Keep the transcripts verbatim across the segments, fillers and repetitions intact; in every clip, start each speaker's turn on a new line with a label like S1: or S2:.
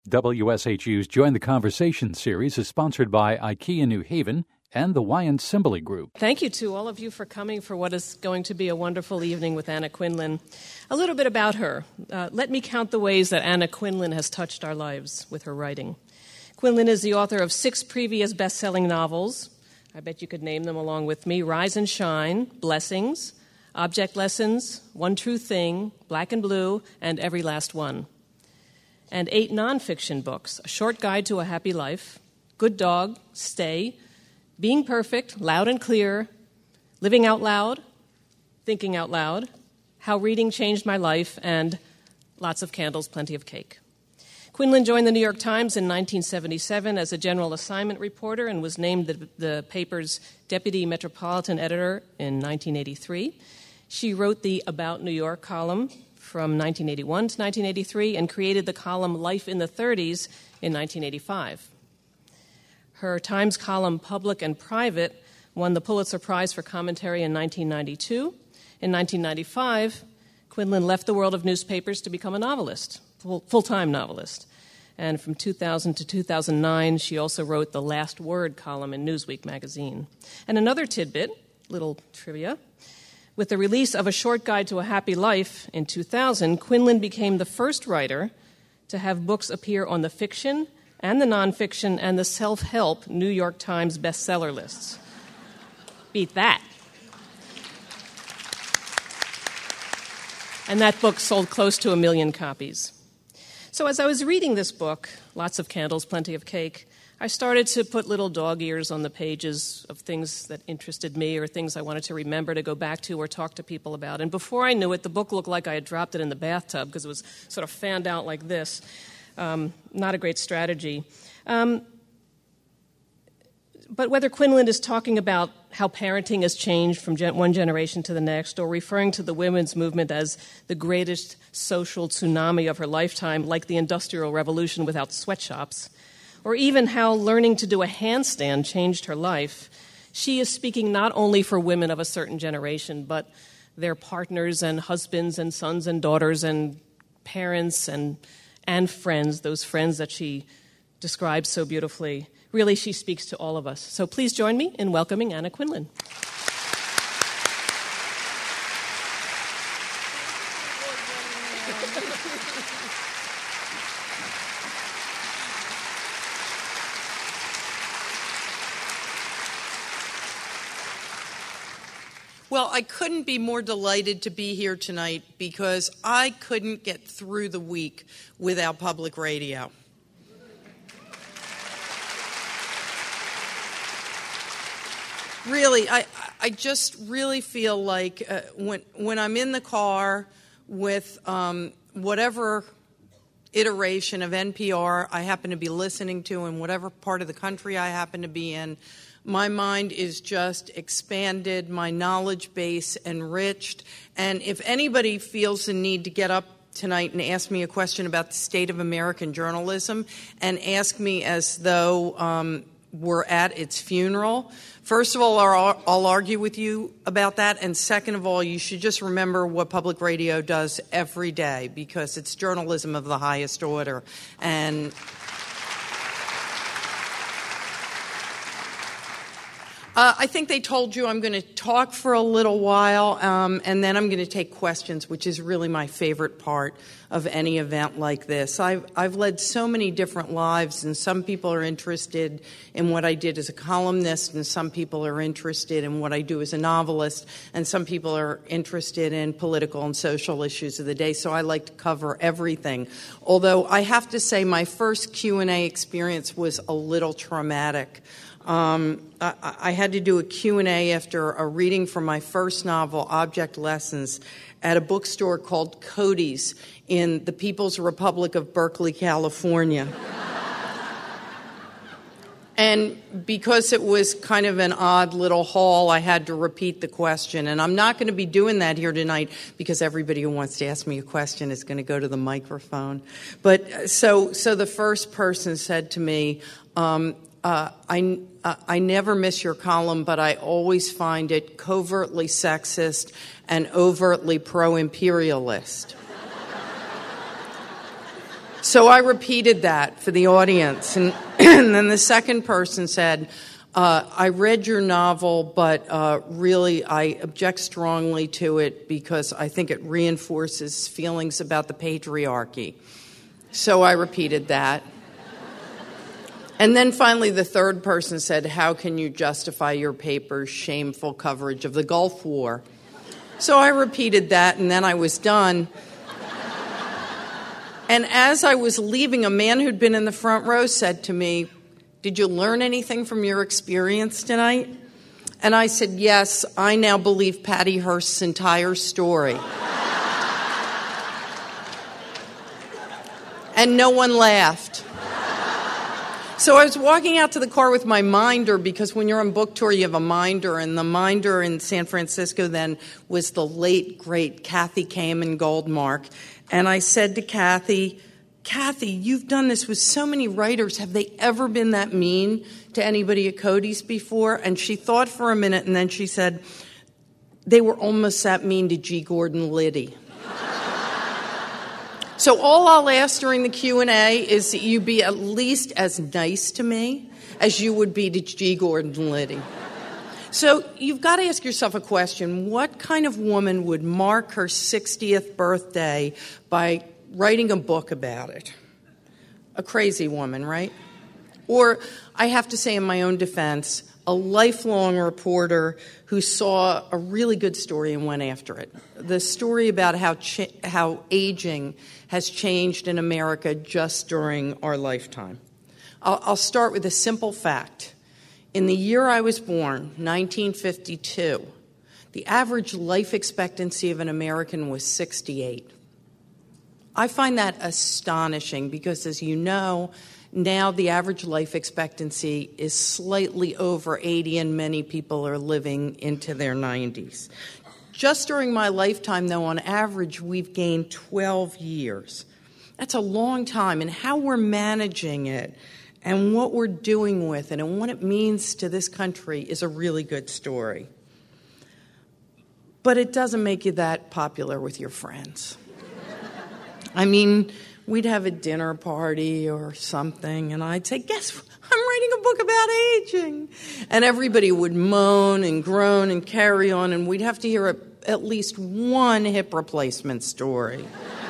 S1: W S H U's Join the Conversation series is sponsored by IKEA New Haven and the Wyant Simboli Group.
S2: Thank you to all of you for coming for what is going to be a wonderful evening with Anna Quindlen. A little bit about her. Uh, let me count the ways that Anna Quindlen has touched our lives with her writing. Quindlen is the author of six previous best-selling novels. I bet you could name them along with me. Rise and Shine, Blessings, Object Lessons, One True Thing, Black and Blue, and Every Last One. And eight nonfiction books, A Short Guide to a Happy Life, Good Dog, Stay, Being Perfect, Loud and Clear, Living Out Loud, Thinking Out Loud, How Reading Changed My Life, and Lots of Candles, Plenty of Cake. Quindlen joined the New York Times in nineteen seventy-seven as a general assignment reporter and was named the, the paper's deputy metropolitan editor in nineteen eighty-three. She wrote the About New York column from nineteen eighty-one to nineteen eighty-three and created the column Life in the thirties in nineteen eighty-five. Her Times column Public and Private won the Pulitzer Prize for commentary in nineteen ninety-two. In nineteen ninety-five, Quindlen left the world of newspapers to become a novelist, full, full-time novelist. And from two thousand to two thousand nine, she also wrote the Last Word column in Newsweek magazine. And another tidbit, little trivia, with the release of A Short Guide to a Happy Life in two thousand, Quindlen became the first writer to have books appear on the fiction and the nonfiction and the self-help New York Times bestseller lists. Beat that. And that book sold close to a million copies. So as I was reading this book, Lots of Candles, Plenty of Cake, I started to put little dog ears on the pages of things that interested me or things I wanted to remember to go back to or talk to people about. And before I knew it, the book looked like I had dropped it in the bathtub because it was sort of fanned out like this. Um, not a great strategy. Um, but whether Quindlen is talking about how parenting has changed from gen- one generation to the next, or referring to the women's movement as the greatest social tsunami of her lifetime, like the Industrial Revolution without sweatshops, or even how learning to do a handstand changed her life, she is speaking not only for women of a certain generation, but their partners and husbands and sons and daughters and parents and and friends, those friends that she describes so beautifully. Really, she speaks to all of us. So please join me in welcoming Anna Quindlen.
S3: Well, I couldn't be more delighted to be here tonight because I couldn't get through the week without public radio. Really, I, I just really feel like uh, when when I'm in the car with um, whatever iteration of N P R I happen to be listening to in whatever part of the country I happen to be in, my mind is just expanded, my knowledge base enriched, and if anybody feels the need to get up tonight and ask me a question about the state of American journalism and ask me as though um, we're at its funeral, first of all, I'll, I'll argue with you about that, and second of all, you should just remember what public radio does every day because it's journalism of the highest order. And Uh, I think they told you I'm going to talk for a little while, um, and then I'm going to take questions, which is really my favorite part of any event like this. I've, I've led so many different lives, and some people are interested in what I did as a columnist, and some people are interested in what I do as a novelist, and some people are interested in political and social issues of the day, so I like to cover everything. Although I have to say my first Q and A experience was a little traumatic. Um, I, I had to do a Q and A after a reading from my first novel, Object Lessons, at a bookstore called Cody's in the People's Republic of Berkeley, California. And because it was kind of an odd little hall, I had to repeat the question. And I'm not going to be doing that here tonight because everybody who wants to ask me a question is going to go to the microphone. But so, so the first person said to me, um, Uh, I, uh, I never miss your column, but I always find it covertly sexist and overtly pro-imperialist. So I repeated that for the audience. And, and then the second person said, uh, I read your novel, but uh, really I object strongly to it because I think it reinforces feelings about the patriarchy. So I repeated that. And then finally the third person said, how can you justify your paper's shameful coverage of the Gulf War? So I repeated that, and then I was done. And as I was leaving, a man who'd been in the front row said to me, did you learn anything from your experience tonight? And I said, yes, I now believe Patty Hearst's entire story. And no one laughed. So I was walking out to the car with my minder, because when you're on book tour, you have a minder, and the minder in San Francisco then was the late, great Kathy Kamen Goldmark. And I said to Kathy, Kathy, you've done this with so many writers. Have they ever been that mean to anybody at Cody's before? And she thought for a minute, and then she said, they were almost that mean to G. Gordon Liddy. So all I'll ask during the Q and A is that you be at least as nice to me as you would be to G. Gordon Liddy. So you've got to ask yourself a question. What kind of woman would mark her sixtieth birthday by writing a book about it? A crazy woman, right? Or, I have to say in my own defense, a lifelong reporter who saw a really good story and went after it. The story about how cha- how aging has changed in America just during our lifetime. I'll, I'll start with a simple fact. In the year I was born, nineteen fifty-two, the average life expectancy of an American was sixty-eight. I find that astonishing because, as you know, now the average life expectancy is slightly over eighty, and many people are living into their nineties. Just during my lifetime, though, on average, we've gained twelve years. That's a long time, and how we're managing it and what we're doing with it and what it means to this country is a really good story. But it doesn't make you that popular with your friends. I mean, we'd have a dinner party or something, and I'd say, guess what? I'm writing a book about aging. And everybody would moan and groan and carry on, and we'd have to hear a, at least one hip replacement story.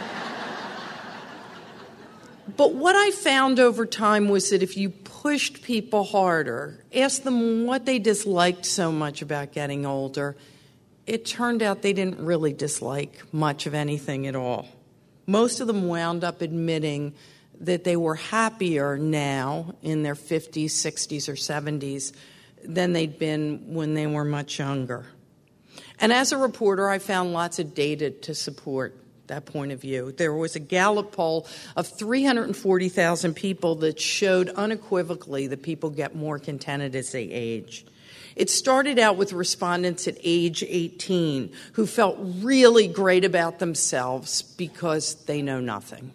S3: But what I found over time was that if you pushed people harder, asked them what they disliked so much about getting older, it turned out they didn't really dislike much of anything at all. Most of them wound up admitting that they were happier now in their fifties, sixties, or seventies than they'd been when they were much younger. And as a reporter, I found lots of data to support that point of view. There was a Gallup poll of three hundred forty thousand people that showed unequivocally that people get more contented as they age. It started out with respondents at age eighteen who felt really great about themselves because they know nothing.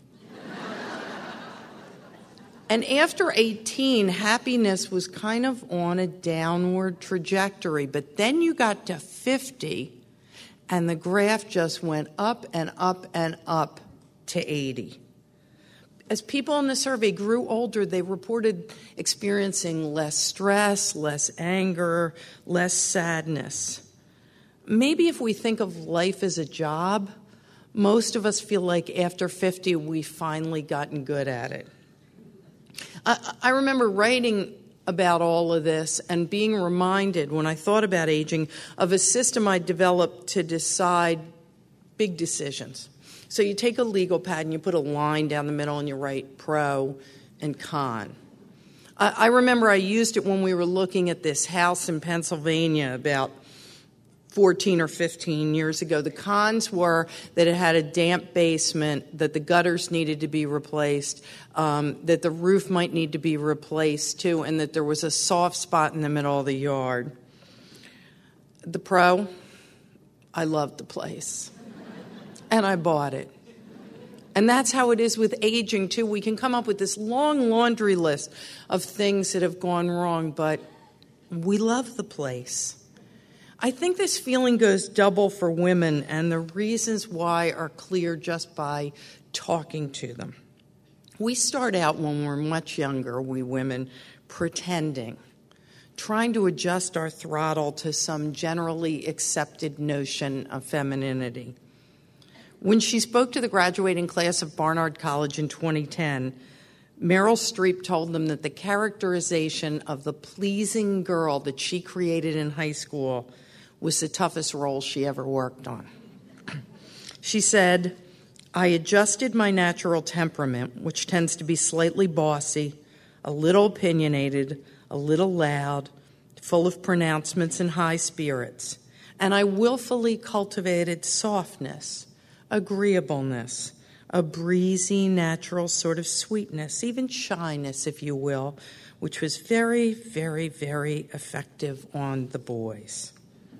S3: And after eighteen, happiness was kind of on a downward trajectory. But then you got to fifty, and the graph just went up and up and up to eighty. As people in the survey grew older, they reported experiencing less stress, less anger, less sadness. Maybe if we think of life as a job, most of us feel like after fifty, we've finally gotten good at it. I, I remember writing about all of this and being reminded, when I thought about aging, of a system I developed to decide big decisions. So you take a legal pad and you put a line down the middle and you write pro and con. I, I remember I used it when we were looking at this house in Pennsylvania about fourteen or fifteen years ago. The cons were that it had a damp basement, that the gutters needed to be replaced, um, that the roof might need to be replaced too, and that there was a soft spot in the middle of the yard. The pro, I loved the place. And I bought it. And that's how it is with aging, too. We can come up with this long laundry list of things that have gone wrong, but we love the place. I think this feeling goes double for women, and the reasons why are clear just by talking to them. We start out when we're much younger, we women, pretending, trying to adjust our throttle to some generally accepted notion of femininity. When she spoke to the graduating class of Barnard College in twenty ten, Meryl Streep told them that the characterization of the pleasing girl that she created in high school was the toughest role she ever worked on. She said, "I adjusted my natural temperament, which tends to be slightly bossy, a little opinionated, a little loud, full of pronouncements and high spirits, and I willfully cultivated softness, agreeableness, a breezy, natural sort of sweetness, even shyness, if you will, which was very, very, very effective on the boys."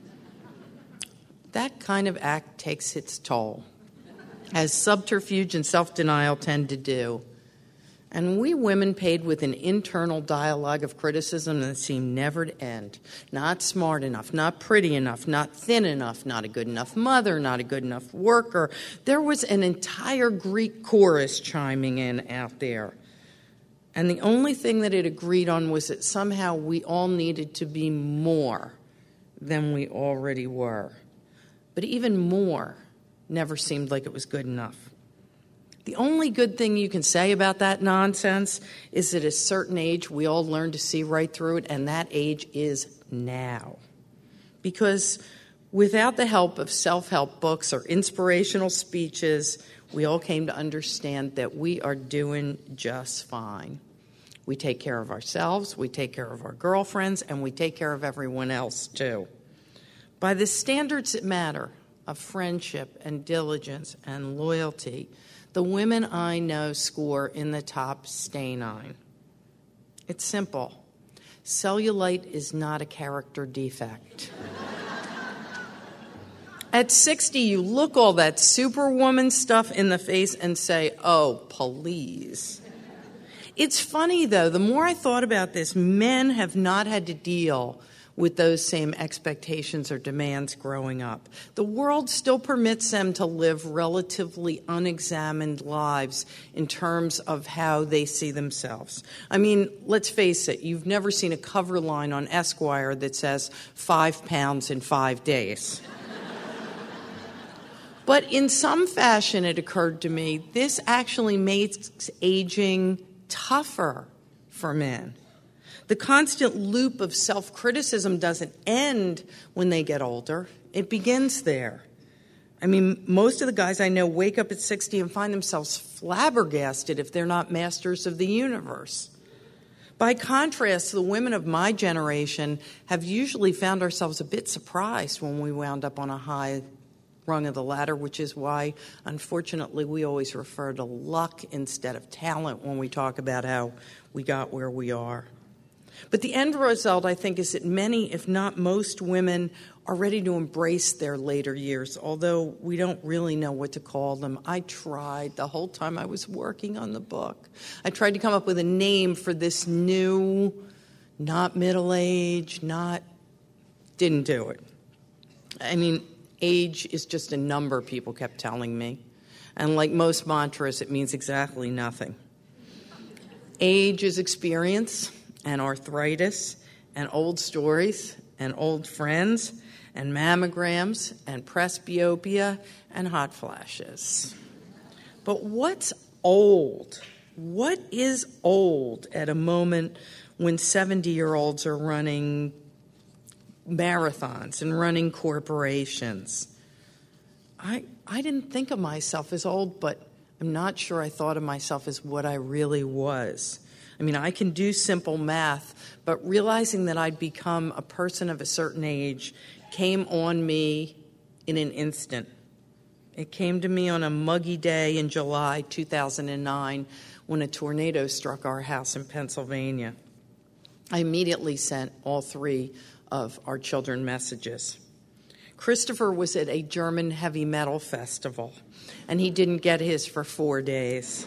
S3: That kind of act takes its toll, as subterfuge and self-denial tend to do. And we women paid with an internal dialogue of criticism that seemed never to end. Not smart enough, not pretty enough, not thin enough, not a good enough mother, not a good enough worker. There was an entire Greek chorus chiming in out there. And the only thing that it agreed on was that somehow we all needed to be more than we already were. But even more never seemed like it was good enough. The only good thing you can say about that nonsense is that at a certain age we all learn to see right through it, and that age is now. Because without the help of self-help books or inspirational speeches, we all came to understand that we are doing just fine. We take care of ourselves, we take care of our girlfriends, and we take care of everyone else too. By the standards that matter of friendship and diligence and loyalty, the women I know score in the top stay nine. It's simple. Cellulite is not a character defect. At sixty, you look all that superwoman stuff in the face and say, "Oh, please." It's funny, though, the more I thought about this, men have not had to deal with those same expectations or demands growing up. The world still permits them to live relatively unexamined lives in terms of how they see themselves. I mean, let's face it, you've never seen a cover line on Esquire that says five pounds in five days. But in some fashion, it occurred to me, this actually makes aging tougher for men. The constant loop of self-criticism doesn't end when they get older. It begins there. I mean, most of the guys I know wake up at sixty and find themselves flabbergasted if they're not masters of the universe. By contrast, the women of my generation have usually found ourselves a bit surprised when we wound up on a high rung of the ladder, which is why, unfortunately, we always refer to luck instead of talent when we talk about how we got where we are. But the end result, I think, is that many, if not most women, are ready to embrace their later years, although we don't really know what to call them. I tried the whole time I was working on the book. I tried to come up with a name for this new, not middle-age, not, didn't do it. I mean, age is just a number, people kept telling me. And like most mantras, it means exactly nothing. Age is experience and arthritis and old stories and old friends and mammograms and presbyopia and hot flashes. But what's old? What is old at a moment when seventy-year-olds are running marathons and running corporations? I I didn't think of myself as old, but I'm not sure I thought of myself as what I really was. I mean, I can do simple math, but realizing that I'd become a person of a certain age came on me in an instant. It came to me on a muggy day in July two thousand nine when a tornado struck our house in Pennsylvania. I immediately sent all three of our children messages. Christopher was at a German heavy metal festival, and he didn't get his for four days.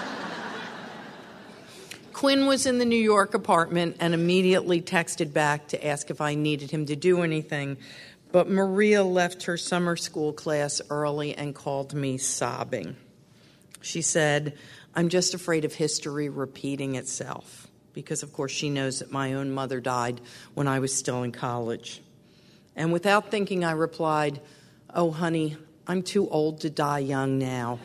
S3: Quinn was in the New York apartment and immediately texted back to ask if I needed him to do anything, but Maria left her summer school class early and called me sobbing. She said, I'm just afraid of history repeating itself because, of course, she knows that my own mother died when I was still in college. And without thinking, I replied, "Oh, honey, I'm too old to die young now."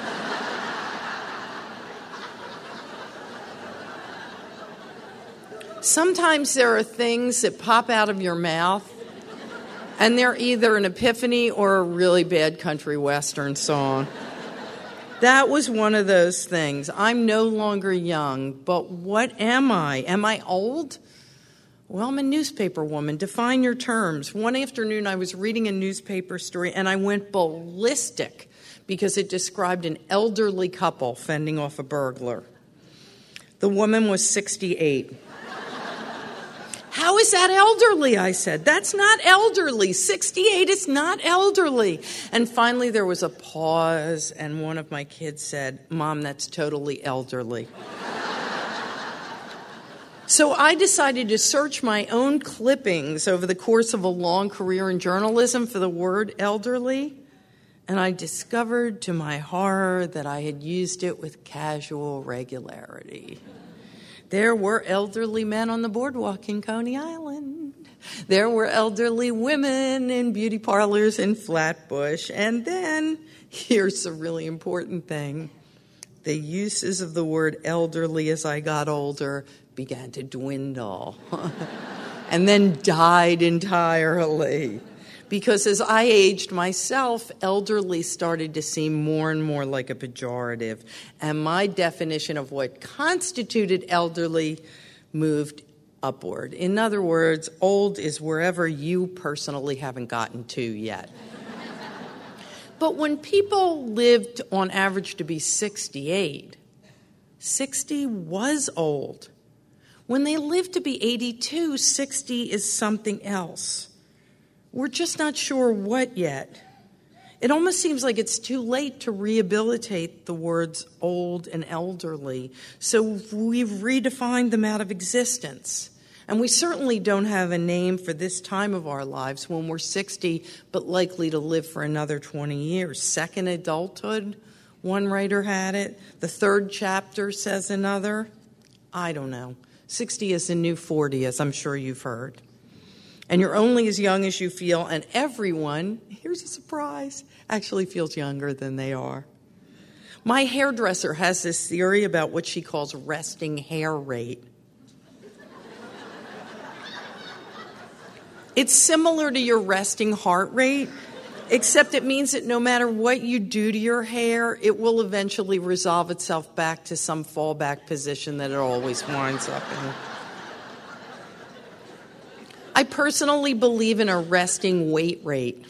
S3: Sometimes there are things that pop out of your mouth, and they're either an epiphany or a really bad country western song. That was one of those things. I'm no longer young, but what am I? Am I old? Well, I'm a newspaper woman. Define your terms. One afternoon, I was reading a newspaper story, and I went ballistic because it described an elderly couple fending off a burglar. The woman was sixty-eight. "How is that elderly?" I said. "That's not elderly. sixty-eight is not elderly." And finally there was a pause, and one of my kids said, "Mom, that's totally elderly." So I decided to search my own clippings over the course of a long career in journalism for the word elderly, and I discovered to my horror that I had used it with casual regularity. There were elderly men on the boardwalk in Coney Island. There were elderly women in beauty parlors in Flatbush. And then, here's the really important thing, the uses of the word elderly as I got older began to dwindle and then died entirely. Because as I aged myself, elderly started to seem more and more like a pejorative. And my definition of what constituted elderly moved upward. In other words, old is wherever you personally haven't gotten to yet. But when people lived on average to be sixty-eight, sixty was old. When they lived to be eighty-two, sixty is something else. We're just not sure what yet. It almost seems like it's too late to rehabilitate the words old and elderly, so we've redefined them out of existence. And we certainly don't have a name for this time of our lives when we're sixty, but likely to live for another twenty years. Second adulthood, one writer had it. The third chapter says another. I don't know. sixty is the new forty, as I'm sure you've heard. And you're only as young as you feel, and everyone, here's a surprise, actually feels younger than they are. My hairdresser has this theory about what she calls resting hair rate. It's similar to your resting heart rate, except it means that no matter what you do to your hair, it will eventually resolve itself back to some fallback position that it always winds up in. I personally believe in a resting weight rate.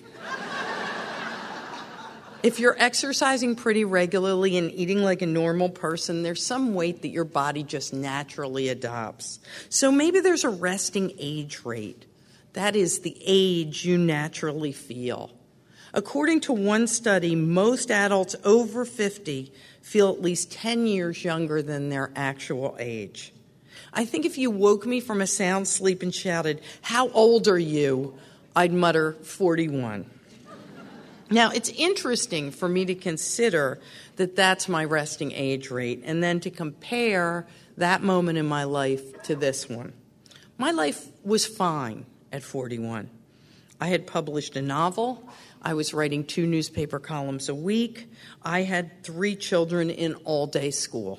S3: If you're exercising pretty regularly and eating like a normal person, there's some weight that your body just naturally adopts. So maybe there's a resting age rate. That is the age you naturally feel. According to one study, most adults over fifty feel at least ten years younger than their actual age. I think if you woke me from a sound sleep and shouted, "How old are you?" I'd mutter forty-one. Now, it's interesting for me to consider that that's my resting age rate and then to compare that moment in my life to this one. My life was fine at forty-one. I had published a novel. I was writing two newspaper columns a week. I had three children in all-day school.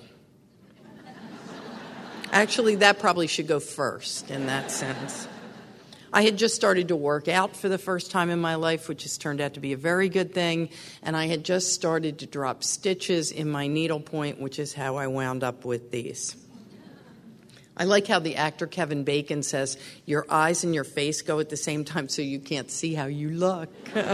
S3: Actually, that probably should go first in that sense. I had just started to work out for the first time in my life, which has turned out to be a very good thing, and I had just started to drop stitches in my needlepoint, which is how I wound up with these. I like how the actor Kevin Bacon says, "Your eyes and your face go at the same time so you can't see how you look."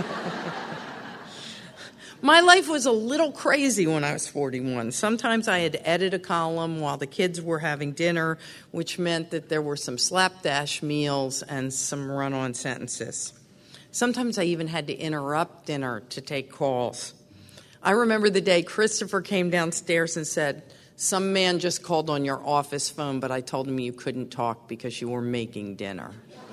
S3: My life was a little crazy when I was forty-one. Sometimes I had to edit a column while the kids were having dinner, which meant that there were some slapdash meals and some run-on sentences. Sometimes I even had to interrupt dinner to take calls. I remember the day Christopher came downstairs and said, "Some man just called on your office phone, but I told him you couldn't talk because you were making dinner."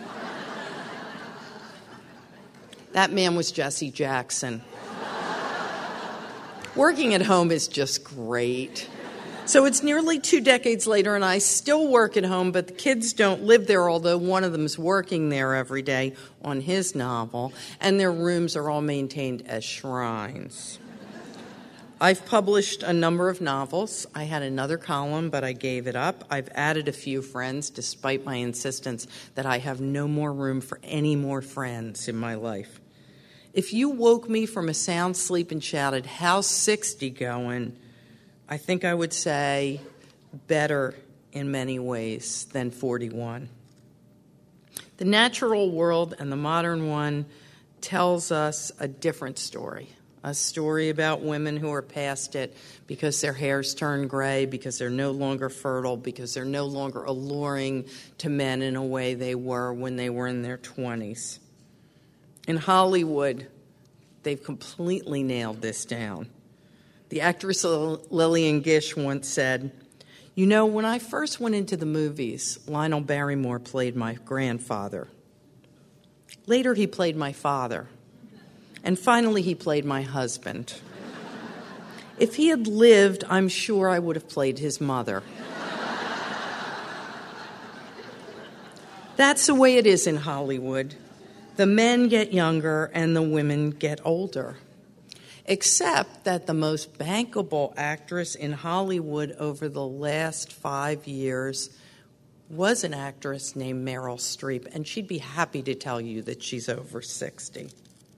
S3: That man was Jesse Jackson. Working at home is just great. So it's nearly two decades later, and I still work at home, but the kids don't live there, although one of them is working there every day on his novel, and their rooms are all maintained as shrines. I've published a number of novels. I had another column, but I gave it up. I've added a few friends, despite my insistence that I have no more room for any more friends in my life. If you woke me from a sound sleep and shouted, "How's sixty going?" I think I would say better in many ways than forty-one. The natural world and the modern one tells us a different story, a story about women who are past it because their hair's turned gray, because they're no longer fertile, because they're no longer alluring to men in a way they were when they were in their twenties. In Hollywood, they've completely nailed this down. The actress Lillian Gish once said, "You know, when I first went into the movies, Lionel Barrymore played my grandfather. Later, he played my father. And finally, he played my husband. If he had lived, I'm sure I would have played his mother." That's the way it is in Hollywood. The men get younger and the women get older. Except that the most bankable actress in Hollywood over the last five years was an actress named Meryl Streep, and she'd be happy to tell you that she's over sixty.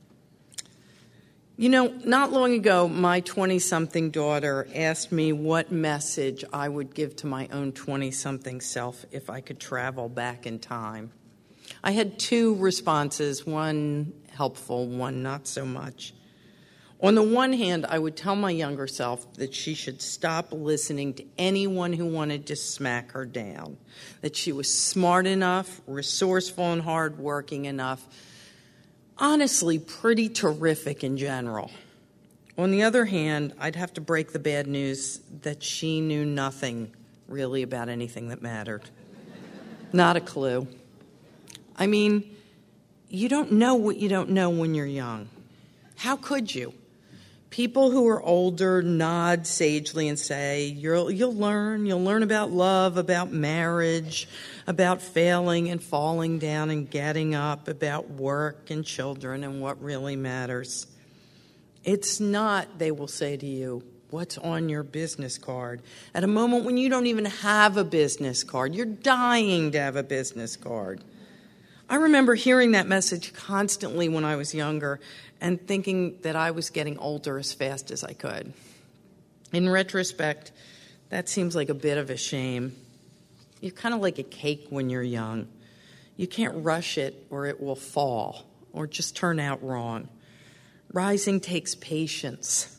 S3: You know, not long ago, my twenty-something daughter asked me what message I would give to my own twenty-something self if I could travel back in time. I had two responses, one helpful, one not so much. On the one hand, I would tell my younger self that she should stop listening to anyone who wanted to smack her down, that she was smart enough, resourceful and hardworking enough, honestly pretty terrific in general. On the other hand, I'd have to break the bad news that she knew nothing really about anything that mattered. Not a clue. I mean, you don't know what you don't know when you're young. How could you? People who are older nod sagely and say, you'll, you'll learn. You'll learn about love, about marriage, about failing and falling down and getting up, about work and children and what really matters. It's not, they will say to you, what's on your business card? At a moment when you don't even have a business card. You're dying to have a business card. I remember hearing that message constantly when I was younger and thinking that I was getting older as fast as I could. In retrospect, that seems like a bit of a shame. You're kind of like a cake when you're young. You can't rush it or it will fall or just turn out wrong. Rising takes patience.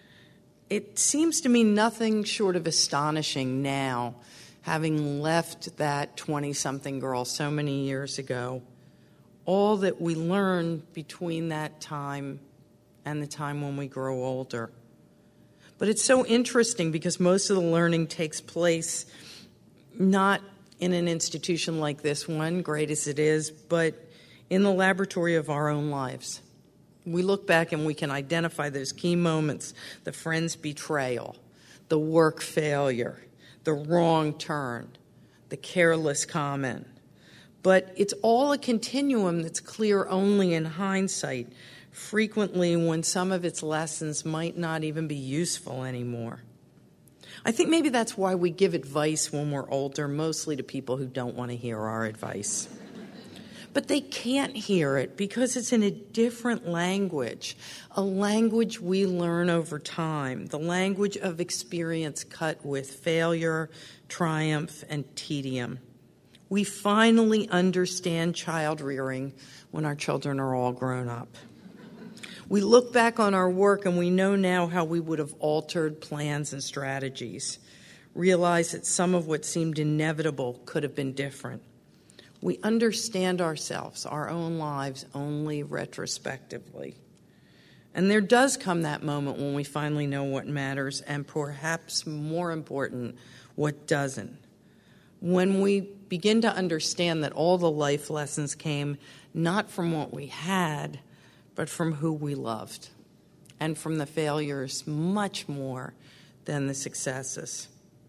S3: It seems to me nothing short of astonishing now, having left that twenty-something girl so many years ago, all that we learn between that time and the time when we grow older. But it's so interesting because most of the learning takes place not in an institution like this one, great as it is, but in the laboratory of our own lives. We look back and we can identify those key moments, the friend's betrayal, the work failure, the wrong turn, the careless comment. But it's all a continuum that's clear only in hindsight, frequently when some of its lessons might not even be useful anymore. I think maybe that's why we give advice when we're older, mostly to people who don't want to hear our advice. But they can't hear it because it's in a different language, a language we learn over time, the language of experience cut with failure, triumph, and tedium. We finally understand child rearing when our children are all grown up. We look back on our work and we know now how we would have altered plans and strategies, realize that some of what seemed inevitable could have been different. We understand ourselves, our own lives, only retrospectively. And there does come that moment when we finally know what matters and perhaps more important, what doesn't. When we begin to understand that all the life lessons came not from what we had, but from who we loved, and from the failures much more than the successes.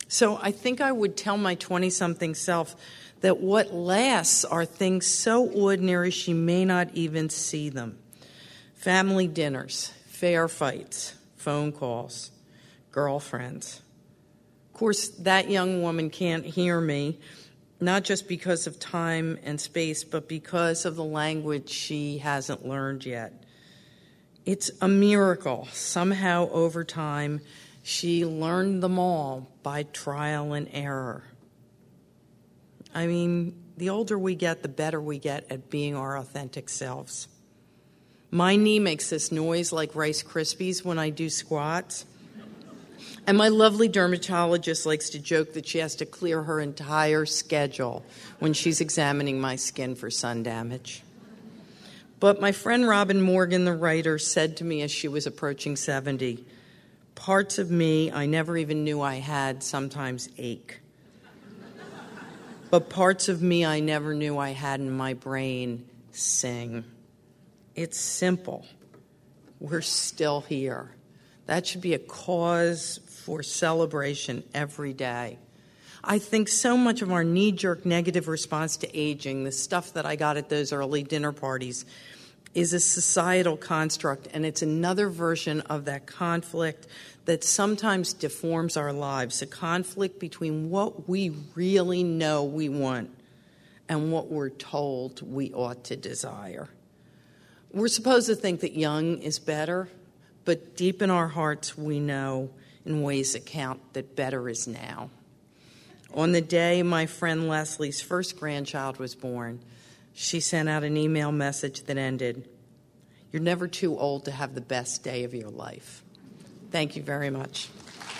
S3: So I think I would tell my twenty-something self that what lasts are things so ordinary she may not even see them. Family dinners, fair fights, phone calls, girlfriends. Of course, that young woman can't hear me, not just because of time and space, but because of the language she hasn't learned yet. It's a miracle. Somehow, over time, she learned them all by trial and error. I mean, the older we get, the better we get at being our authentic selves. My knee makes this noise like Rice Krispies when I do squats. And my lovely dermatologist likes to joke that she has to clear her entire schedule when she's examining my skin for sun damage. But my friend Robin Morgan, the writer, said to me as she was approaching seventy, parts of me I never even knew I had sometimes ache. But parts of me I never knew I had in my brain sing. It's simple. We're still here. That should be a cause for celebration every day. I think so much of our knee-jerk negative response to aging, the stuff that I got at those early dinner parties, is a societal construct, and it's another version of that conflict that sometimes deforms our lives, a conflict between what we really know we want and what we're told we ought to desire. We're supposed to think that young is better, but deep in our hearts we know in ways that count that better is now. On the day my friend Leslie's first grandchild was born, she sent out an email message that ended, "You're never too old to have the best day of your life." Thank you very much.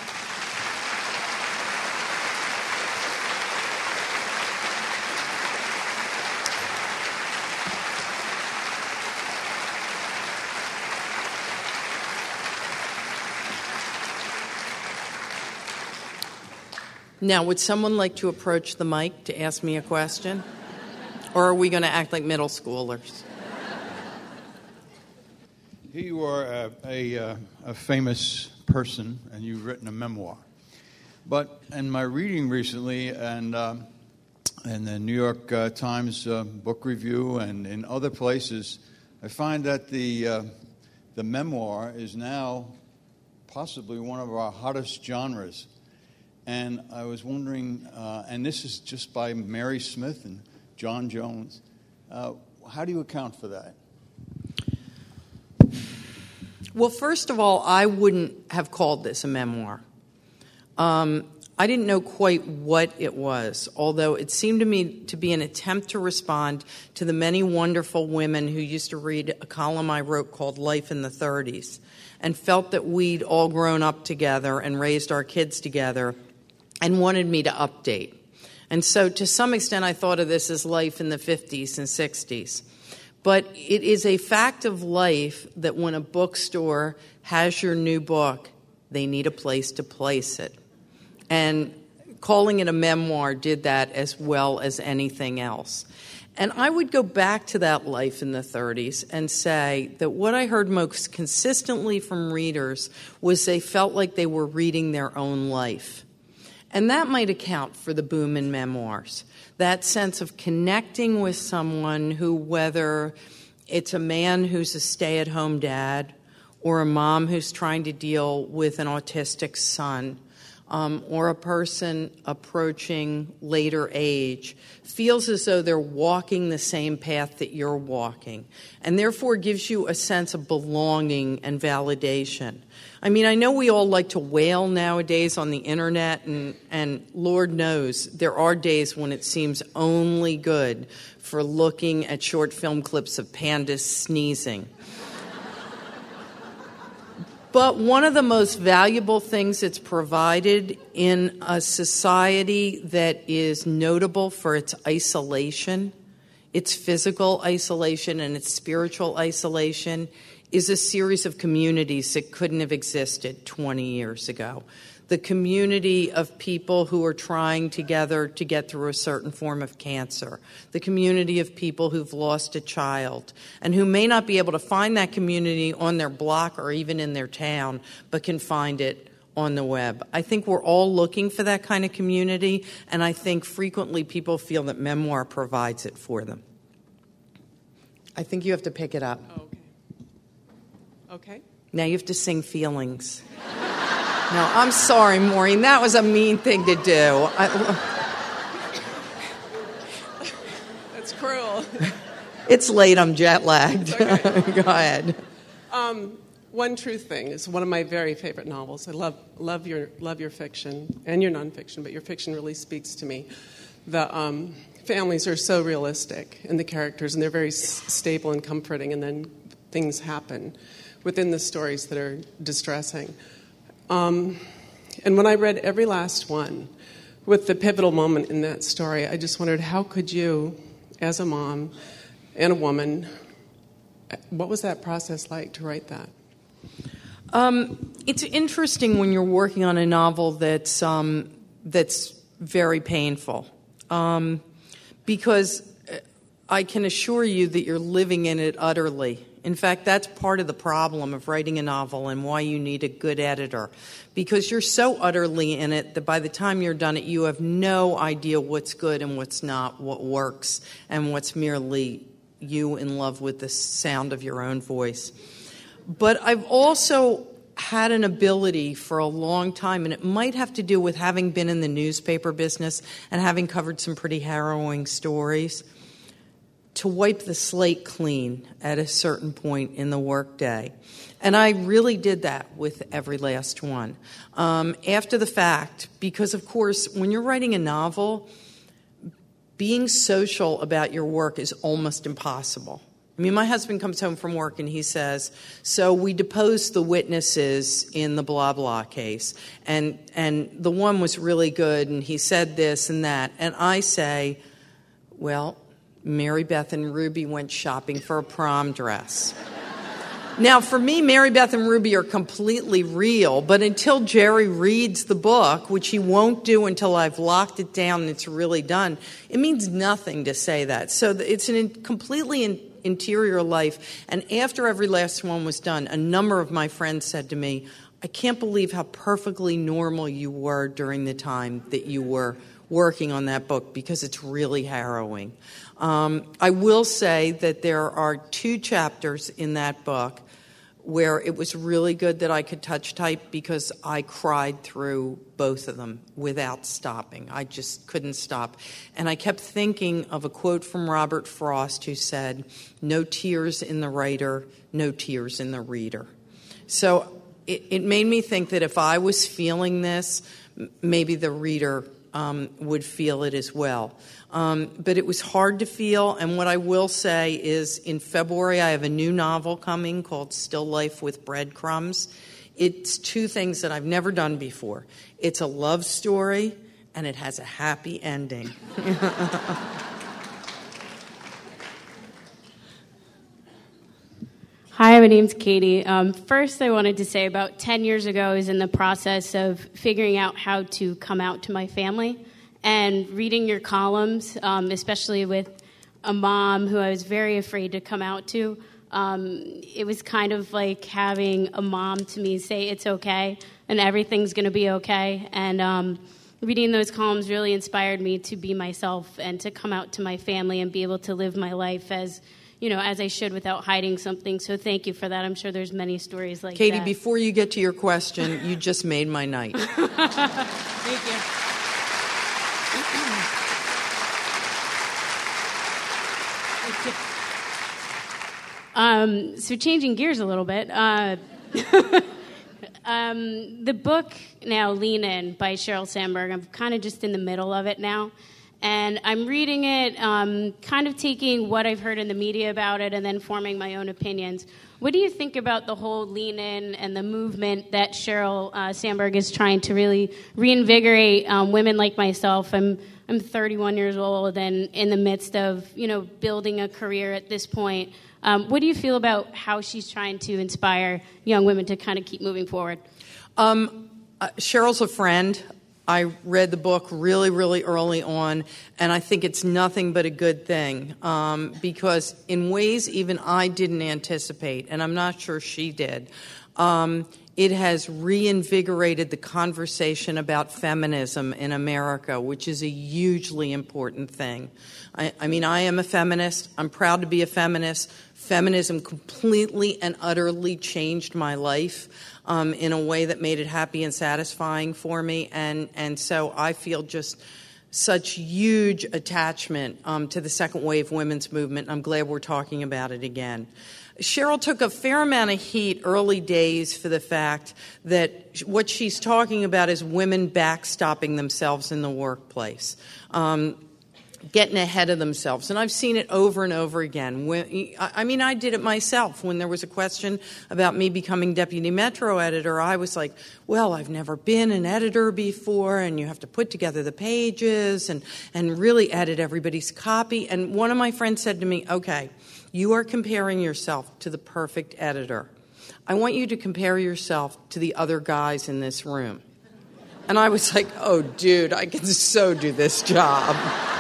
S3: Now, would someone like to approach the mic to ask me a question? Or are we going to act like middle schoolers?
S4: Here you are, a, a, a famous person, and you've written a memoir. But in my reading recently, and uh, in the New York uh, Times uh, book review and in other places, I find that the uh, the memoir is now possibly one of our hottest genres. And I was wondering, uh, and this is just by Mary Smith and John Jones, uh, how do you account for that?
S3: Well, first of all, I wouldn't have called this a memoir. Um, I didn't know quite what it was, although it seemed to me to be an attempt to respond to the many wonderful women who used to read a column I wrote called Life in the thirties and felt that we'd all grown up together and raised our kids together and wanted me to update. And so to some extent I thought of this as life in the fifties and sixties. But it is a fact of life that when a bookstore has your new book, they need a place to place it. And calling it a memoir did that as well as anything else. And I would go back to that life in the thirties and say that what I heard most consistently from readers was they felt like they were reading their own life. And that might account for the boom in memoirs, that sense of connecting with someone who, whether it's a man who's a stay-at-home dad or a mom who's trying to deal with an autistic son, um, or a person approaching later age, feels as though they're walking the same path that you're walking, and therefore gives you a sense of belonging and validation. I mean, I know we all like to wail nowadays on the internet, and, and Lord knows there are days when it seems only good for looking at short film clips of pandas sneezing. But one of the most valuable things it's provided in a society that is notable for its isolation, its physical isolation and its spiritual isolation, is a series of communities that couldn't have existed twenty years ago. The community of people who are trying together to get through a certain form of cancer. The community of people who've lost a child and who may not be able to find that community on their block or even in their town, but can find it on the web. I think we're all looking for that kind of community, and I think frequently people feel that memoir provides it for them. I think you have to pick it up.
S5: Oh, okay. Okay.
S3: Now you have to sing Feelings. No, I'm sorry, Maureen. That was a mean thing to do. I,
S5: That's cruel.
S3: It's late. I'm jet lagged.
S5: Okay.
S3: Go ahead.
S5: Um, One True Thing is one of my very favorite novels. I love love your love your fiction and your nonfiction, but your fiction really speaks to me. The um, families are so realistic, and the characters, and they're very s- stable and comforting. And then things happen within the stories that are distressing. Um, and when I read every last one, with the pivotal moment in that story, I just wondered, how could you, as a mom and a woman, what was that process like to write that?
S3: Um, it's interesting when you're working on a novel that's um, that's very painful, um, because I can assure you that you're living in it utterly. In fact, that's part of the problem of writing a novel and why you need a good editor, because you're so utterly in it that by the time you're done it, you have no idea what's good and what's not, what works and what's merely you in love with the sound of your own voice. But I've also had an ability for a long time, and it might have to do with having been in the newspaper business and having covered some pretty harrowing stories, to wipe the slate clean at a certain point in the workday. And I really did that with every last one. Um, after the fact, because, of course, when you're writing a novel, being social about your work is almost impossible. I mean, my husband comes home from work and he says, so we deposed the witnesses in the blah, blah case, and and the one was really good, and he said this and that. And I say, well, Mary Beth and Ruby went shopping for a prom dress. Now, for me, Mary Beth and Ruby are completely real, but until Jerry reads the book, which he won't do until I've locked it down and it's really done, it means nothing to say that. So it's an in, completely in, interior life. And after every last one was done, a number of my friends said to me, I can't believe how perfectly normal you were during the time that you were working on that book, because it's really harrowing. Um, I will say that there are two chapters in that book where it was really good that I could touch type, because I cried through both of them without stopping. I just couldn't stop. And I kept thinking of a quote from Robert Frost, who said, no tears in the writer, no tears in the reader. So it, it made me think that if I was feeling this, maybe the reader um, would feel it as well. Um, but it was hard to feel, and what I will say is in February I have a new novel coming called Still Life with Breadcrumbs. It's two things that I've never done before. It's a love story, and it has a happy ending.
S6: Hi, my name's Katie. Um, first, I wanted to say about ten years ago I was in the process of figuring out how to come out to my family. And reading your columns, um, especially with a mom who I was very afraid to come out to, um, it was kind of like having a mom to me say it's okay and everything's going to be okay. And um, reading those columns really inspired me to be myself and to come out to my family and be able to live my life as, you know, as I should without hiding something. So thank you for that. I'm sure there's many stories like
S3: Katie,
S6: that.
S3: Katie, before you get to your question, you just made my night.
S6: Thank you. Um, so changing gears a little bit, uh, um, the book now, Lean In, by Sheryl Sandberg, I'm kind of just in the middle of it now, and I'm reading it, um, kind of taking what I've heard in the media about it and then forming my own opinions. What do you think about the whole Lean In and the movement that Sheryl uh, Sandberg is trying to really reinvigorate um, women like myself? I'm I'm thirty-one years old and in the midst of, you know, building a career at this point. Um, what do you feel about how she's trying to inspire young women to kind of keep moving forward?
S3: Um, uh, Cheryl's a friend. I read the book really, really early on, and I think it's nothing but a good thing um, because in ways even I didn't anticipate, and I'm not sure she did, um, it has reinvigorated the conversation about feminism in America, which is a hugely important thing. I, I mean, I am a feminist. I'm proud to be a feminist. Feminism completely and utterly changed my life um, in a way that made it happy and satisfying for me. And, and so I feel just such huge attachment um, to the second wave women's movement. I'm glad we're talking about it again. Cheryl took a fair amount of heat early days for the fact that what she's talking about is women backstopping themselves in the workplace, um, getting ahead of themselves. And I've seen it over and over again. When, I mean, I did it myself. When there was a question about me becoming deputy Metro editor, I was like, well, I've never been an editor before, and you have to put together the pages and, and really edit everybody's copy. And one of my friends said to me, okay, you are comparing yourself to the perfect editor. I want you to compare yourself to the other guys in this room. And I was like, oh, dude, I can so do this job.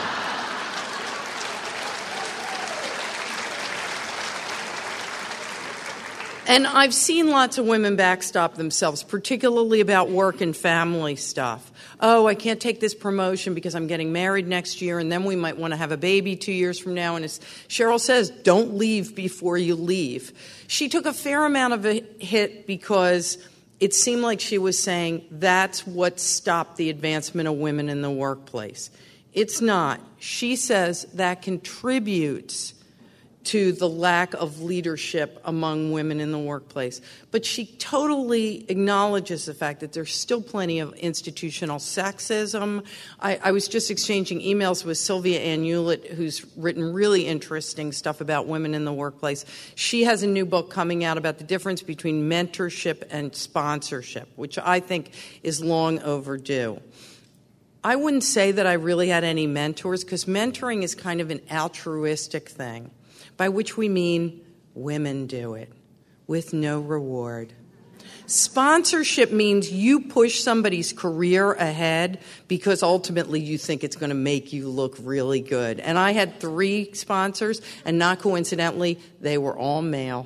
S3: And I've seen lots of women backstop themselves, particularly about work and family stuff. Oh, I can't take this promotion because I'm getting married next year, and then we might want to have a baby two years from now. And as Cheryl says, don't leave before you leave. She took a fair amount of a hit because it seemed like she was saying that's what stopped the advancement of women in the workplace. It's not. She says that contributes to the lack of leadership among women in the workplace. But she totally acknowledges the fact that there's still plenty of institutional sexism. I, I was just exchanging emails with Sylvia Ann Hewlett, who's written really interesting stuff about women in the workplace. She has a new book coming out about the difference between mentorship and sponsorship, which I think is long overdue. I wouldn't say that I really had any mentors, because mentoring is kind of an altruistic thing, by which we mean women do it with no reward. Sponsorship means you push somebody's career ahead because ultimately you think it's going to make you look really good. And I had three sponsors, and not coincidentally, they were all male.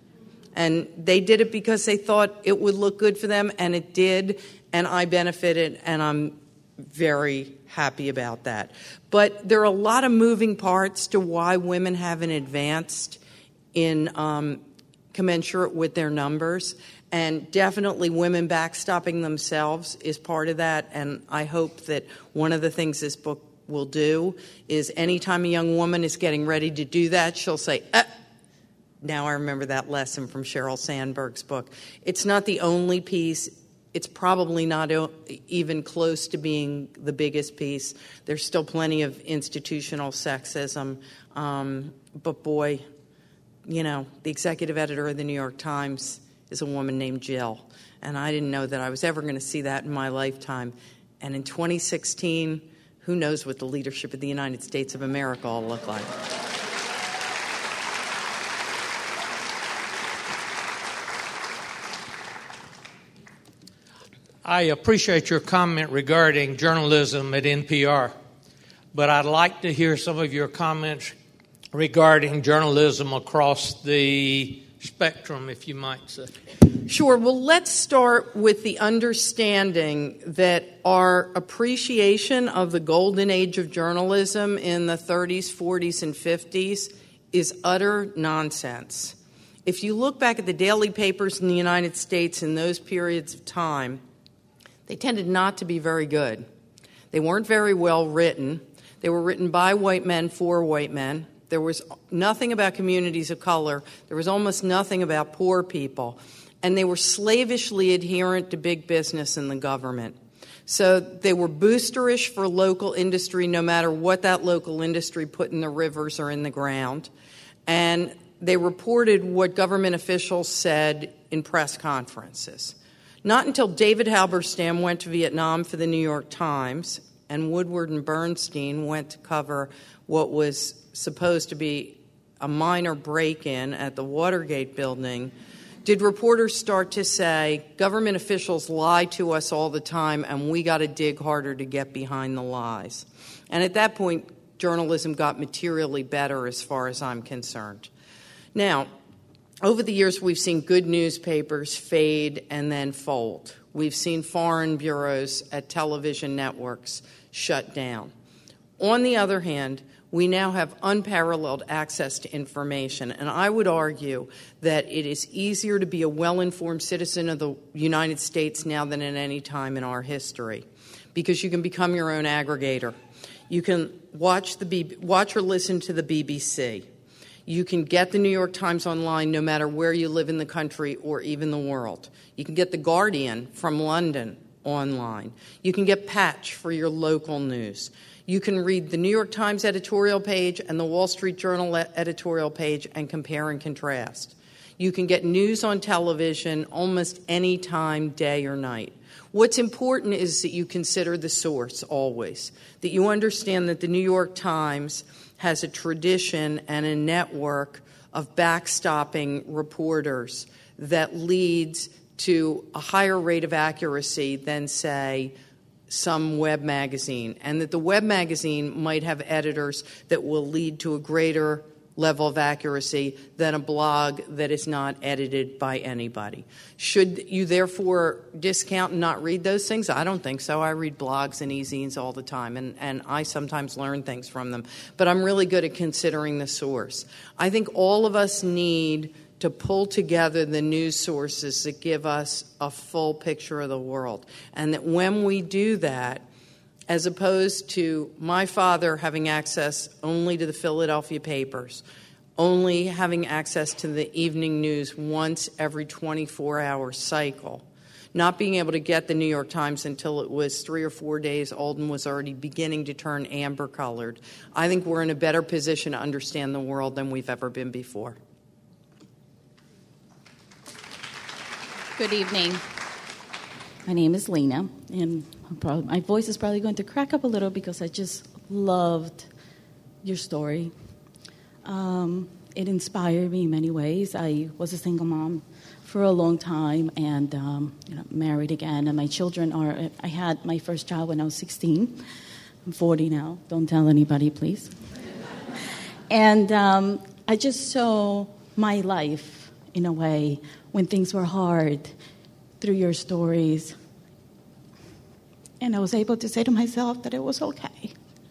S3: And they did it because they thought it would look good for them, and it did, and I benefited, and I'm very happy about that. But there are a lot of moving parts to why women haven't advanced in um, commensurate with their numbers. And definitely women backstopping themselves is part of that. And I hope that one of the things this book will do is anytime a young woman is getting ready to do that, she'll say, ah, now I remember that lesson from Sheryl Sandberg's book. It's not the only piece. It's probably not even close to being the biggest piece. There's still plenty of institutional sexism. Um, but boy, you know, the executive editor of the New York Times is a woman named Jill. And I didn't know that I was ever going to see that in my lifetime. And in twenty sixteen, who knows what the leadership of the United States of America will look like.
S7: I appreciate your comment regarding journalism at N P R, but I'd like to hear some of your comments regarding journalism across the spectrum, if you might say.
S3: Sure. Well, let's start with the understanding that our appreciation of the golden age of journalism in the thirties, forties, and fifties is utter nonsense. If you look back at the daily papers in the United States in those periods of time, they tended not to be very good. They weren't very well written. They were written by white men for white men. There was nothing about communities of color. There was almost nothing about poor people. And they were slavishly adherent to big business and the government. So they were boosterish for local industry, no matter what that local industry put in the rivers or in the ground. And they reported what government officials said in press conferences. Not until David Halberstam went to Vietnam for the New York Times and Woodward and Bernstein went to cover what was supposed to be a minor break-in at the Watergate building did reporters start to say, government officials lie to us all the time and we got to dig harder to get behind the lies. And at that point, journalism got materially better as far as I'm concerned. Now, over the years, we've seen good newspapers fade and then fold. We've seen foreign bureaus at television networks shut down. On the other hand, we now have unparalleled access to information, and I would argue that it is easier to be a well-informed citizen of the United States now than at any time in our history, because you can become your own aggregator. You can watch the B- watch or listen to the B B C. You can get the New York Times online no matter where you live in the country or even the world. You can get The Guardian from London online. You can get Patch for your local news. You can read the New York Times editorial page and the Wall Street Journal editorial page and compare and contrast. You can get news on television almost any time, day or night. What's important is that you consider the source always, that you understand that the New York Times has a tradition and a network of backstopping reporters that leads to a higher rate of accuracy than, say, some web magazine, and that the web magazine might have editors that will lead to a greater level of accuracy than a blog that is not edited by anybody. Should you therefore discount and not read those things? I don't think so. I read blogs and e-zines all the time, and, and I sometimes learn things from them. But I'm really good at considering the source. I think all of us need to pull together the news sources that give us a full picture of the world. And that when we do that, as opposed to my father having access only to the Philadelphia papers, only having access to the evening news once every twenty-four hour cycle, not being able to get the New York Times until it was three or four days old and was already beginning to turn amber-colored, I think we're in a better position to understand the world than we've ever been before.
S8: Good evening. My name is Lena, and probably, my voice is probably going to crack up a little because I just loved your story. Um, it inspired me in many ways. I was a single mom for a long time and um, you know, married again, and my children are, I had my first child when I was sixteen. I'm forty now. Don't tell anybody, please. And um, I just saw my life, in a way, when things were hard, through your stories. And I was able to say to myself that it was okay.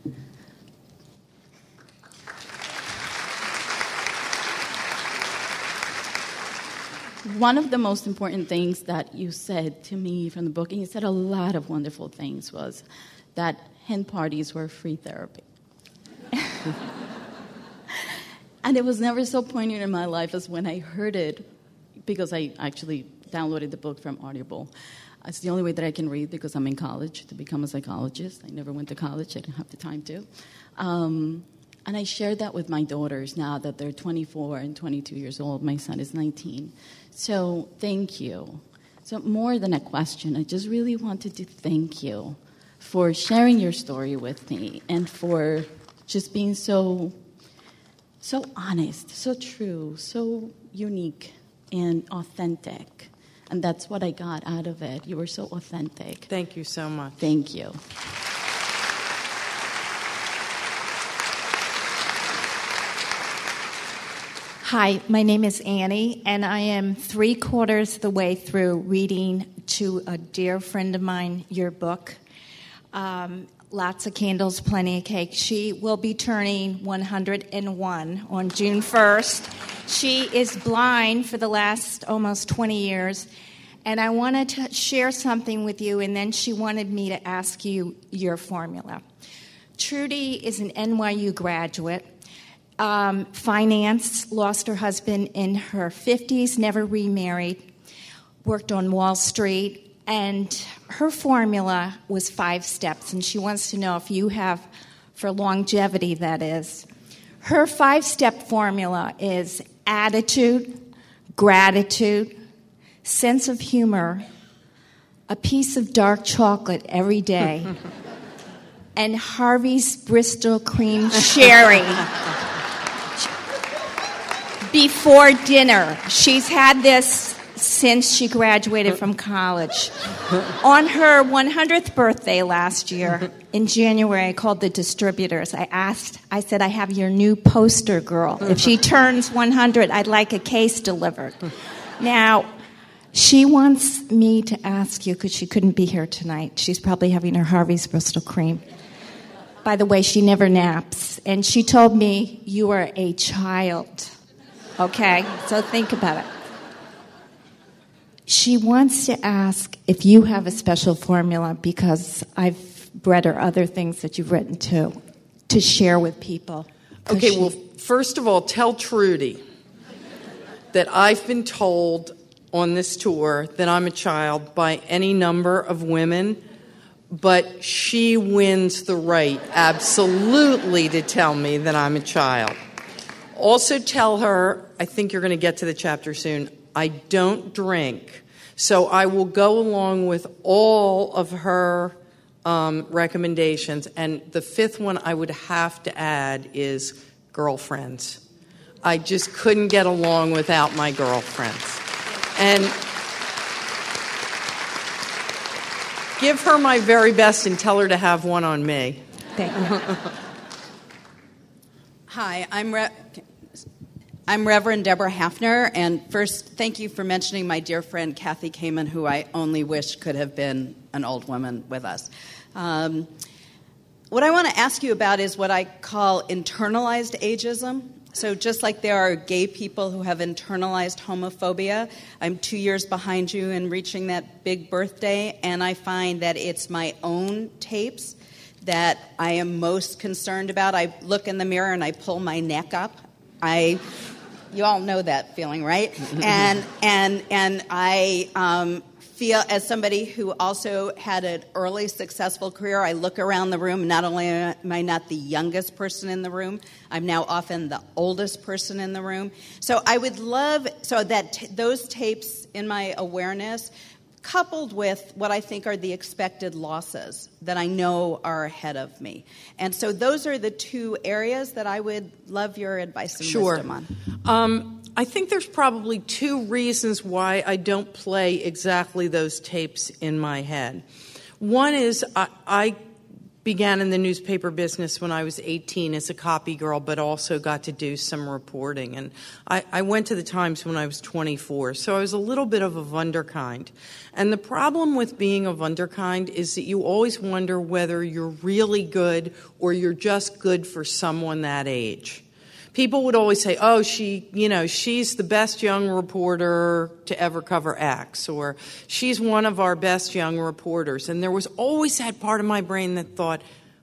S8: One of the most important things that you said to me from the book, and you said a lot of wonderful things, was that hen parties were free therapy. And it was never so poignant in my life as when I heard it, because I actually downloaded the book from Audible. It's the only way that I can read because I'm in college to become a psychologist. I never went to college. I didn't have the time to. Um, and I shared that with my daughters now that they're twenty-four and twenty-two years old. My son is nineteen. So thank you. So more than a question, I just really wanted to thank you for sharing your story with me and for just being so, so honest, so true, so unique and authentic. And that's what I got out of it. You were so authentic.
S3: Thank you so much.
S8: Thank you.
S9: Hi, my name is Annie, and I am three quarters of the way through reading to a dear friend of mine your book, um, Lots of Candles, Plenty of Cake. She will be turning one hundred one on June first. She is blind for the last almost twenty years, and I wanted to share something with you, and then she wanted me to ask you your formula. Trudy is an N Y U graduate, um, finance, lost her husband in her fifties, never remarried, worked on Wall Street, and her formula was five steps, and she wants to know if you have, for longevity that is. Her five-step formula is attitude, gratitude, sense of humor, a piece of dark chocolate every day, and Harvey's Bristol cream sherry before dinner. She's had this since she graduated from college. On her one hundredth birthday last year, in January, I called the distributors. I asked, I said, I have your new poster girl. If she turns one hundred, I'd like a case delivered. Now, she wants me to ask you, because she couldn't be here tonight. She's probably having her Harvey's Bristol Cream. By the way, she never naps. And she told me, you are a child. Okay? So think about it. She wants to ask if you have a special formula, because I've read her other things that you've written too, to share with people.
S3: Okay,
S9: she...
S3: well, first of all, tell Trudy that I've been told on this tour that I'm a child by any number of women, but she wins the right absolutely to tell me that I'm a child. Also tell her, I think you're going to get to the chapter soon, I don't drink. So I will go along with all of her um, recommendations. And the fifth one I would have to add is girlfriends. I just couldn't get along without my girlfriends. And give her my very best and tell her to have one on me.
S9: Thank you.
S10: Hi, I'm Re- I'm Reverend Deborah Hafner, and first, thank you for mentioning my dear friend Kathy Kamen, who I only wish could have been an old woman with us. Um, what I want to ask you about is what I call internalized ageism. So just like there are gay people who have internalized homophobia, I'm two years behind you in reaching that big birthday, and I find that it's my own tapes that I am most concerned about. I look in the mirror and I pull my neck up. I, you all know that feeling, right? and and and I um, feel, as somebody who also had an early successful career, I look around the room. Not only am I not the youngest person in the room, I'm now often the oldest person in the room. So I would love so that t- those tapes in my awareness, coupled with what I think are the expected losses that I know are ahead of me. And so those are the two areas that I would love your advice and
S3: sure.
S10: wisdom on.
S3: Um, I think there's probably two reasons why I don't play exactly those tapes in my head. One is I, I began in the newspaper business when I was eighteen as a copy girl, but also got to do some reporting. And I, I went to the Times when I was twenty-four, so I was a little bit of a wunderkind. And the problem with being a wunderkind is that you always wonder whether you're really good or you're just good for someone that age. People would always say, oh, she, you know, she's the best young reporter to ever cover X, or she's one of our best young reporters. And there was always that part of my brain that thought,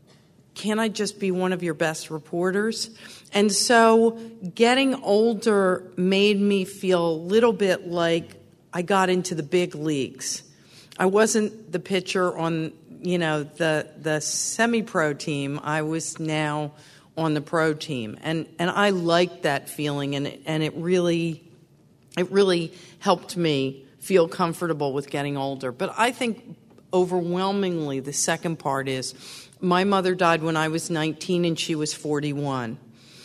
S3: can I just be one of your best reporters? And so getting older made me feel a little bit like I got into the big leagues. I wasn't the pitcher on, you know, the the semi-pro team. I was now on the pro team, and and I liked that feeling, and it, and it really it really helped me feel comfortable with getting older. But I think overwhelmingly the second part is my mother died when I was nineteen and she was forty-one.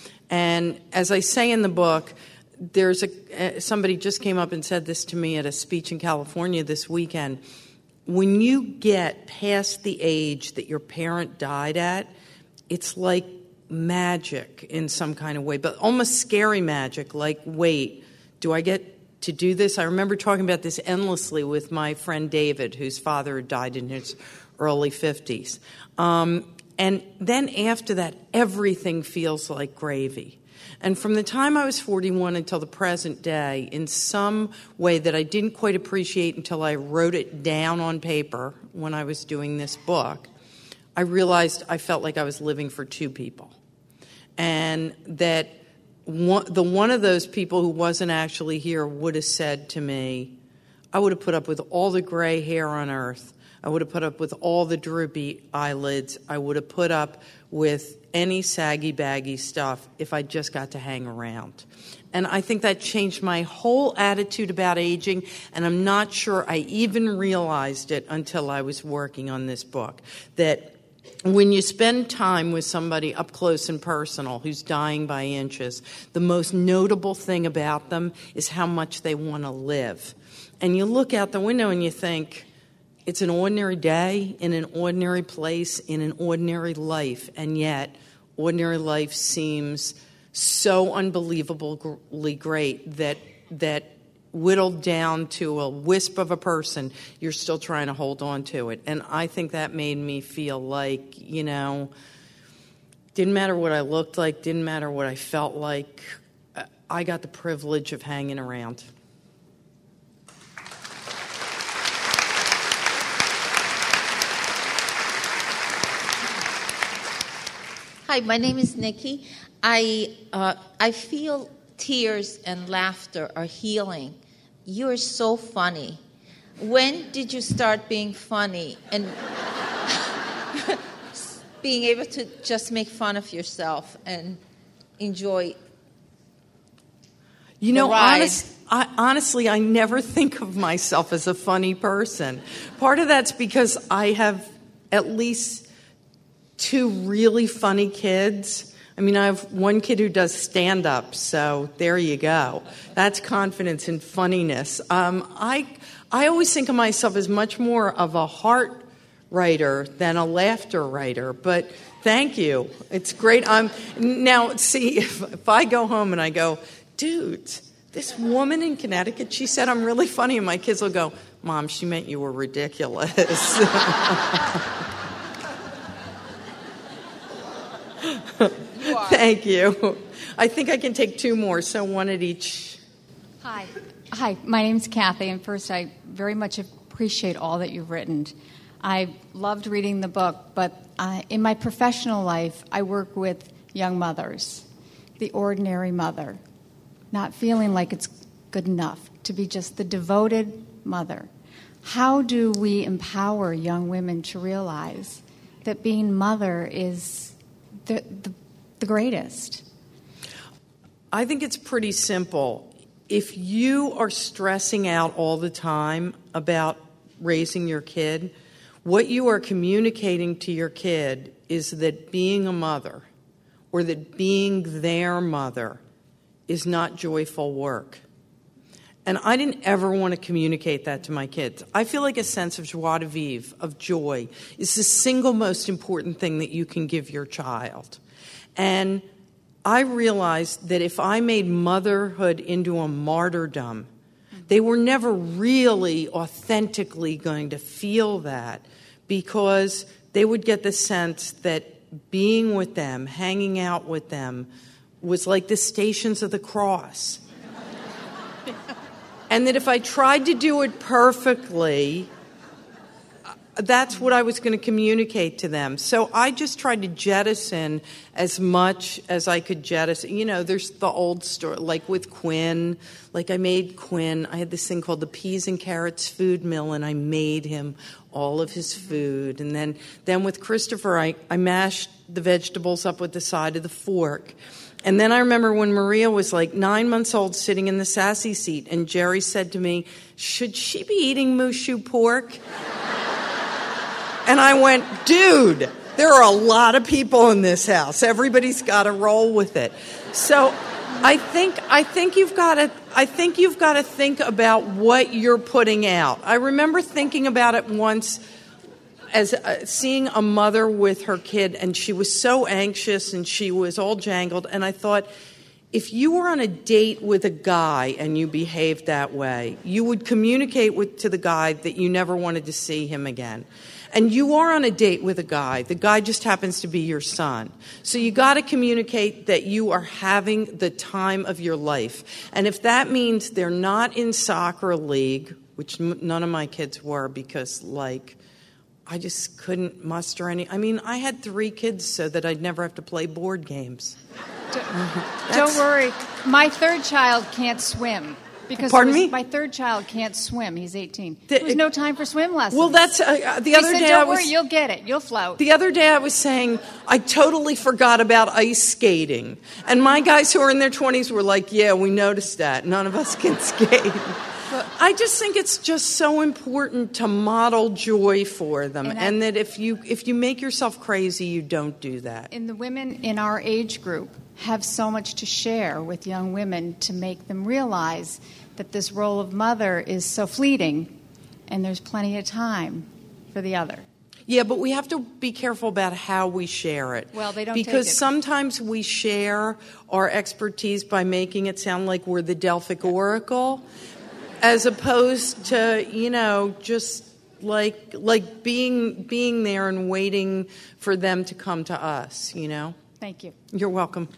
S3: And as I say in the book, there's a somebody just came up and said this to me at a speech in California this weekend. When you get past the age that your parent died at, it's like magic in some kind of way, but almost scary magic, like, wait, do I get to do this? I remember talking about this endlessly with my friend David, whose father had died in his early fifties. Um, and then after that, everything feels like gravy. And from the time I was forty-one until the present day, in some way that I didn't quite appreciate until I wrote it down on paper when I was doing this book, I realized I felt like I was living for two people. And that one, the one of those people who wasn't actually here would have said to me, I would have put up with all the gray hair on earth. I would have put up with all the droopy eyelids. I would have put up with any saggy, baggy stuff if I just got to hang around. And I think that changed my whole attitude about aging, and I'm not sure I even realized it until I was working on this book, that when you spend time with somebody up close and personal who's dying by inches, the most notable thing about them is how much they want to live. And you look out the window and you think, it's an ordinary day in an ordinary place in an ordinary life, and yet ordinary life seems so unbelievably great that that whittled down to a wisp of a person, you're still trying to hold on to it. And I think that made me feel like, you know, didn't matter what I looked like, didn't matter what I felt like, I got the privilege of hanging around.
S11: Hi, my name is Nikki. I uh, I feel tears and laughter are healing. You are so funny. When did you start being funny and being able to just make fun of yourself and enjoy
S3: You know,
S11: the ride?
S3: honest, I, honestly, I never think of myself as a funny person. Part of that's because I have at least two really funny kids. I mean, I have one kid who does stand-up, so there you go. That's confidence and funniness. Um, I I always think of myself as much more of a heart writer than a laughter writer, but thank you. It's great. Um, now, see, if, if I go home and I go, dude, this woman in Connecticut, she said I'm really funny, and my kids will go, Mom, she meant you were ridiculous.
S11: You are.
S3: Thank you. I think I can take two more, so one at each.
S12: Hi. Hi, my name's Kathy, and first, I very much appreciate all that you've written. I loved reading the book, but uh, in my professional life, I work with young mothers, the ordinary mother, not feeling like it's good enough to be just the devoted mother. How do we empower young women to realize that being mother is the, the, the greatest?
S3: I think it's pretty simple. If you are stressing out all the time about raising your kid, what you are communicating to your kid is that being a mother or that being their mother is not joyful work. And I didn't ever want to communicate that to my kids. I feel like a sense of joie de vivre, of joy, is the single most important thing that you can give your child. And I realized that if I made motherhood into a martyrdom, they were never really authentically going to feel that, because they would get the sense that being with them, hanging out with them, was like the Stations of the Cross. And that if I tried to do it perfectly, that's what I was going to communicate to them. So I just tried to jettison as much as I could jettison. You know, there's the old story, like with Quinn. Like I made Quinn, I had this thing called the Peas and Carrots Food Mill, and I made him all of his food. And then, then with Christopher, I, I mashed the vegetables up with the side of the fork. And then I remember when Maria was like nine months old sitting in the sassy seat, and Jerry said to me, should she be eating Mushu pork? And I went, dude, there are a lot of people in this house. Everybody's got to roll with it. So I think I think you've got to I think you've got to think about what you're putting out. I remember thinking about it once as uh, seeing a mother with her kid, and she was so anxious and she was all jangled, and I thought, if you were on a date with a guy and you behaved that way, you would communicate with to the guy that you never wanted to see him again. And you are on a date with a guy. The guy just happens to be your son. So you got to communicate that you are having the time of your life. And if that means they're not in soccer league, which m- none of my kids were, because, like, I just couldn't muster any. I mean, I had three kids so that I'd never have to play board games.
S12: Don't, don't worry. My third child can't swim. Because
S3: Pardon
S12: was,
S3: me?
S12: My third child can't swim. He's eighteen.
S3: The,
S12: there was no time for swim lessons.
S3: Well, that's uh, the
S12: he
S3: other
S12: said,
S3: day.
S12: Don't
S3: I was.
S12: worry, you'll get it. You'll float.
S3: The other day, I was saying I totally forgot about ice skating, and my guys who are in their twenties were like, "Yeah, we noticed that. None of us can skate." But I just think it's just so important to model joy for them, and, and I, that if you if you make yourself crazy, you don't do that.
S12: And the women in our age group have so much to share with young women to make them realize that this role of mother is so fleeting, and there's plenty of time for the other.
S3: Yeah, but we have to be careful about how we share it.
S12: Well, they don't
S3: because
S12: take it.
S3: sometimes we share our expertise by making it sound like we're the Delphic Oracle, as opposed to, you know, just like like being being there and waiting for them to come to us, you know?
S12: Thank you.
S3: You're welcome.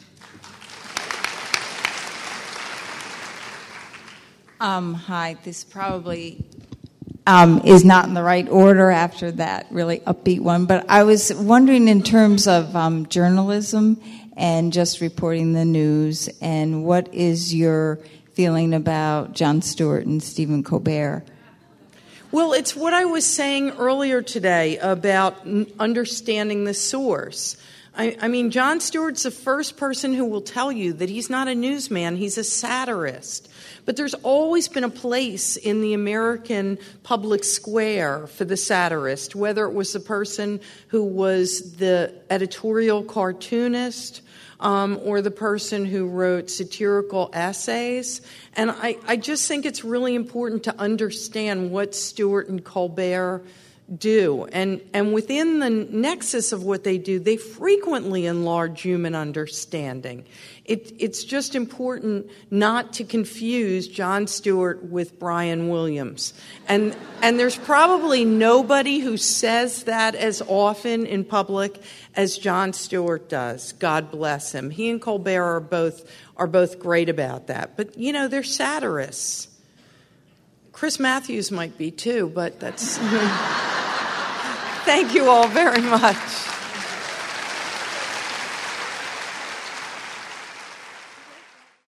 S13: Um, hi, this probably um, is not in the right order after that really upbeat one, but I was wondering in terms of um, journalism and just reporting the news, and what is your feeling about Jon Stewart and Stephen Colbert?
S3: Well, it's what I was saying earlier today about understanding the source. I, I mean, Jon Stewart's the first person who will tell you that he's not a newsman, he's a satirist. But there's always been a place in the American public square for the satirist, whether it was the person who was the editorial cartoonist um, or the person who wrote satirical essays. And I, I just think it's really important to understand what Stewart and Colbert do. And, and within the nexus of what they do, they frequently enlarge human understanding. It, it's just important not to confuse Jon Stewart with Brian Williams. And, and there's probably nobody who says that as often in public as Jon Stewart does. God bless him. He and Colbert are both, are both great about that. But, you know, they're satirists. Chris Matthews might be too, but that's... Thank you all very much.